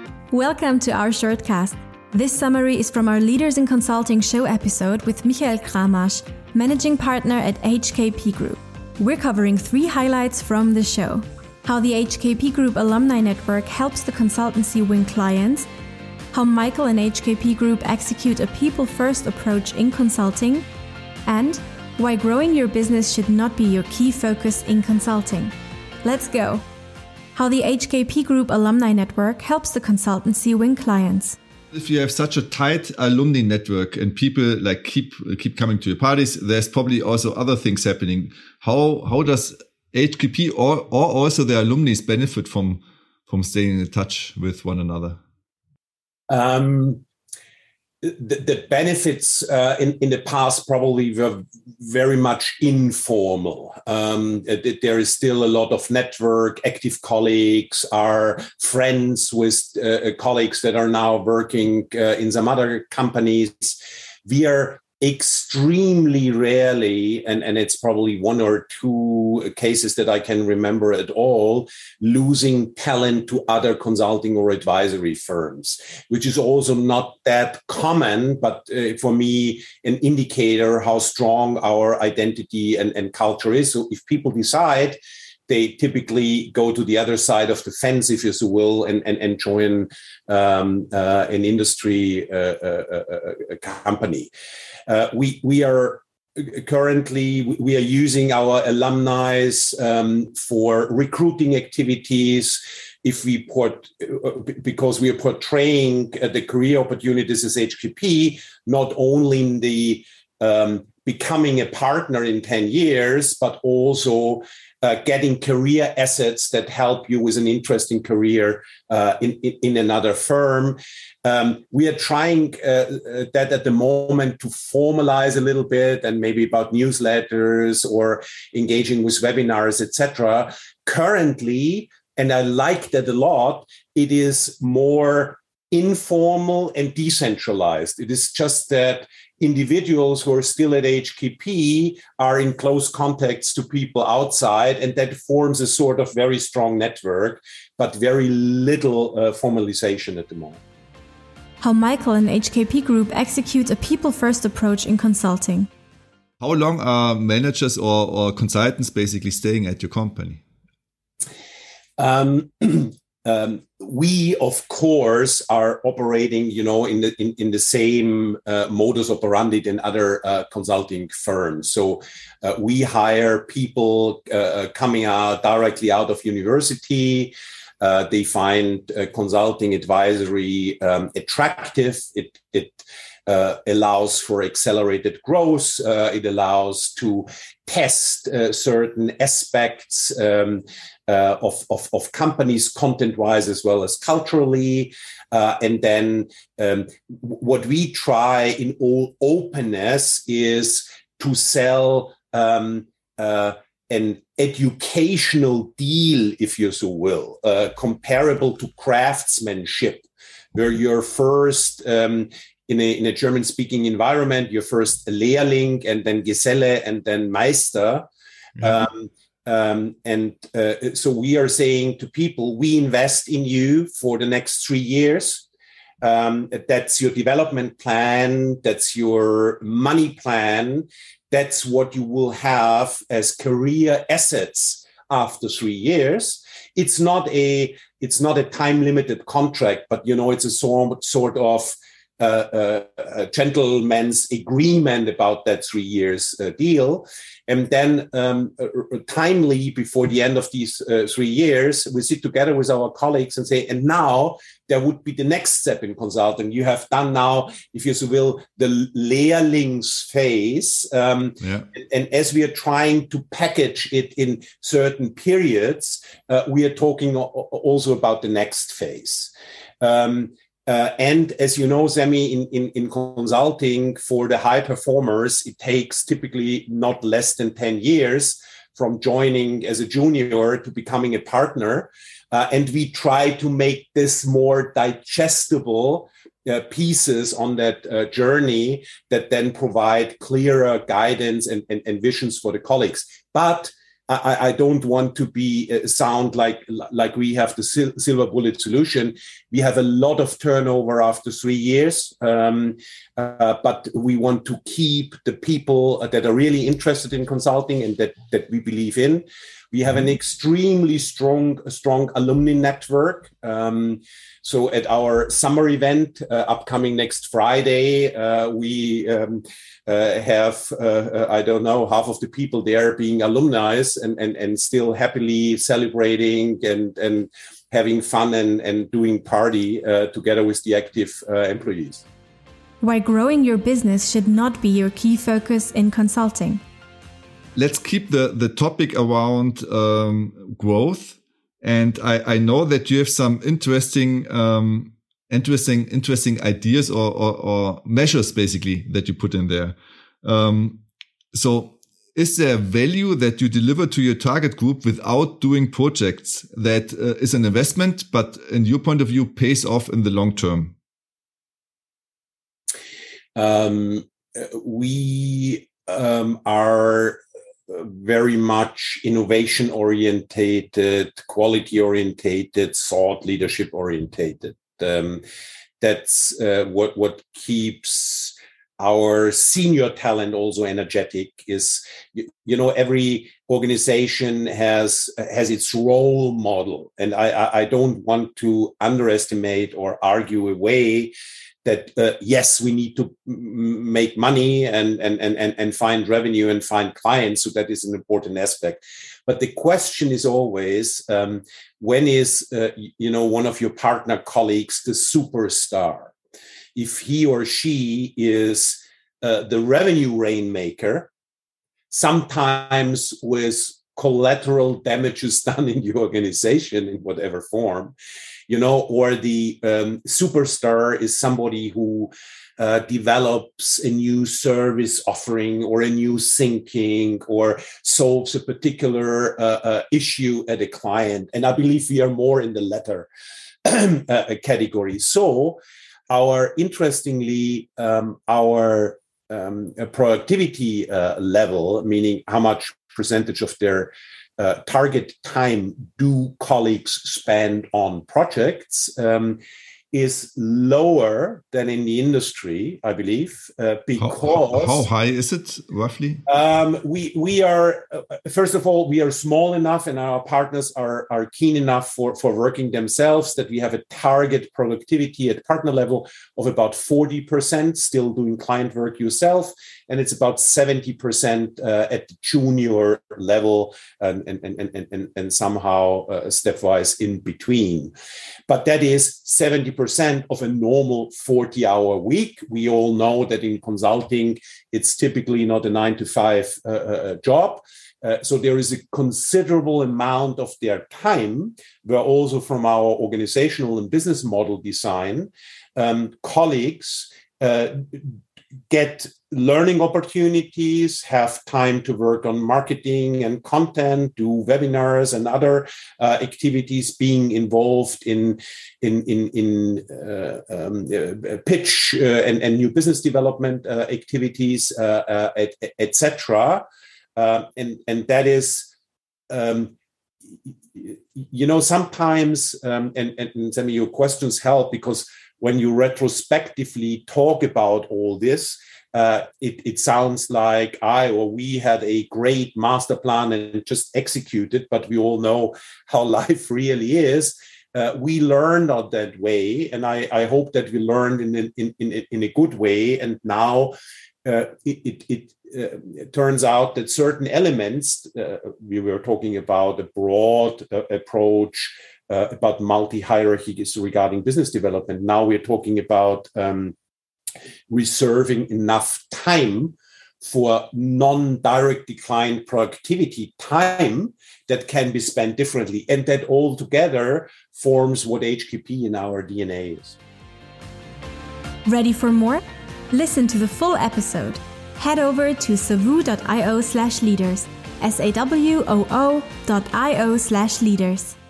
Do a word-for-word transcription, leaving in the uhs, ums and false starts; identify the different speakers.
Speaker 1: Welcome to our shortcast. This summary is from our Leaders in Consulting show episode with Michael Kramasch, Managing Partner at H K P Group. We're covering three highlights from the show: how the H K P Group Alumni Network helps the consultancy win clients, how Michael and H K P Group execute a people-first approach in consulting, and why growing your business should not be your key focus in consulting. Let's go! How the H K P Group Alumni Network helps the consultancy win clients.
Speaker 2: If you have such a tight alumni network and people like keep keep coming to your parties, there's probably also other things happening. How how does H K P or, or also the alumni benefit from from staying in touch with one another?
Speaker 3: Um, the, the benefits uh, in, in the past probably were very much informal. Um, there is still a lot of network, active colleagues, are friends with uh, colleagues that are now working uh, in some other companies. We are extremely rarely, and, and it's probably one or two cases that I can remember at all, losing talent to other consulting or advisory firms, which is also not that common, but uh, for me, an indicator how strong our identity and, and culture is. So if people decide, they typically go to the other side of the fence, if you so will, and, and, and join um, uh, an industry uh, uh, uh, company. Uh, we we are currently we are using our alumni um, for recruiting activities. If we put because we are portraying the career opportunities as H K P, not only in the um, becoming a partner in ten years, but also uh, getting career assets that help you with an interesting career uh, in, in, in another firm. Um, we are trying uh, that at the moment to formalize a little bit, and maybe about newsletters or engaging with webinars, et cetera. Currently, and I like that a lot, it is more informal and decentralized. It is just that individuals who are still at H K P are in close contacts to people outside, and that forms a sort of very strong network, but very little uh, formalization at the moment.
Speaker 1: How Michael and H K P Group execute a people-first approach in consulting.
Speaker 2: How long are managers or, or consultants basically staying at your company?
Speaker 3: Um, um, we, of course, are operating, you know, in the in, in the same uh, modus operandi than other uh, consulting firms. So uh, we hire people uh, coming out directly out of university. Uh, they find uh, consulting advisory um, attractive. It it uh, allows for accelerated growth. Uh, it allows to test uh, certain aspects um, uh, of, of of companies, content-wise as well as culturally. Uh, and then um, what we try in all openness is to sell Um, uh, an educational deal, if you so will, uh, comparable to craftsmanship, where you're first um, in a in a German-speaking environment, you're first a Lehrling and then Geselle and then Meister. Mm-hmm. Um, um, and uh, so we are saying to people, we invest in you for the next three years. Um, that's your development plan. That's your money plan. That's what you will have as career assets after three years. It's not a it's not a time limited contract, but you know it's a sort sort of uh, uh, a gentleman's agreement about that three years uh, deal. And then um, uh, timely before the end of these uh, three years, we sit together with our colleagues and say, and now there would be the next step in consulting. You have done now, if you so will, the Lehrlings phase. Um, yeah. and, and as we are trying to package it in certain periods, uh, we are talking also about the next phase. Um, Uh, and as you know, Sami, in, in, in consulting for the high performers, it takes typically not less than ten years from joining as a junior to becoming a partner. Uh, and we try to make this more digestible uh, pieces on that uh, journey that then provide clearer guidance and, and, and visions for the colleagues. But I, I don't want to be uh, sound like like we have the sil- silver bullet solution. We have a lot of turnover after three years, um, uh, but we want to keep the people that are really interested in consulting and that that we believe in. We have an extremely strong, strong alumni network. Um, so at our summer event uh, upcoming next Friday, uh, we um, uh, have, uh, I don't know, half of the people there being alumni and, and, and still happily celebrating and, and having fun and, and doing party uh, together with the active uh, employees.
Speaker 1: Why growing your business should not be your key focus in consulting.
Speaker 2: Let's keep the, the topic around um, growth. And I, I know that you have some interesting, um, interesting, interesting ideas or, or, or measures basically that you put in there. Um, so is there value that you deliver to your target group without doing projects that uh, is an investment, but in your point of view pays off in the long term?
Speaker 3: Um, we um, are very much innovation orientated, quality orientated, thought leadership orientated. Um, that's uh, what what keeps our senior talent also energetic. Is you, you know every organization has has its role model, and I I don't want to underestimate or argue away that uh, yes, we need to m- make money and, and, and, and find revenue and find clients. So that is an important aspect. But the question is always, um, when is, uh, you know, one of your partner colleagues the superstar? If he or she is uh, the revenue rainmaker, sometimes with collateral damages done in your organization in whatever form, you know, or the um, superstar is somebody who uh, develops a new service offering or a new thinking or solves a particular uh, uh, issue at a client. And I believe we are more in the latter uh, category. So our, interestingly, um, our um, productivity uh, level, meaning how much percentage of their Uh, target time do colleagues spend on projects, um, is lower than in the industry, I believe, uh, because
Speaker 2: how, how high is it roughly?
Speaker 3: Um, we we are uh, first of all we are small enough, and our partners are are keen enough for for working themselves that we have a target productivity at partner level of about forty percent still doing client work yourself, and it's about seventy percent uh, at the junior level, and and and and and, and somehow uh, stepwise in between. But that is seventy percent of a normal forty-hour week. We all know that in consulting, it's typically not a nine to five uh, uh, job. Uh, so there is a considerable amount of their time where also from our organizational and business model design, um, colleagues uh, get learning opportunities, have time to work on marketing and content, do webinars and other uh, activities, being involved in in in, in uh, um, uh, pitch uh, and, and new business development uh, activities, uh, uh, et, et cetera. Uh, and and that is. Um, you know, sometimes, um, and, and some of your questions help because when you retrospectively talk about all this, uh, it, it sounds like I or we had a great master plan and just executed, but we all know how life really is. Uh, we learned on that way, and I, I hope that we learned in in in, in a good way. And now uh, it it, it, uh, it turns out that certain elements, uh, we were talking about a broad uh, approach. Uh, about multi-hierarchies regarding business development. Now we're talking about um, reserving enough time for non-direct client productivity time that can be spent differently. And that all together forms what H K P in our D N A is.
Speaker 1: Ready for more? Listen to the full episode. Head over to savu.io slash leaders, S A W O O dot I O slash leaders.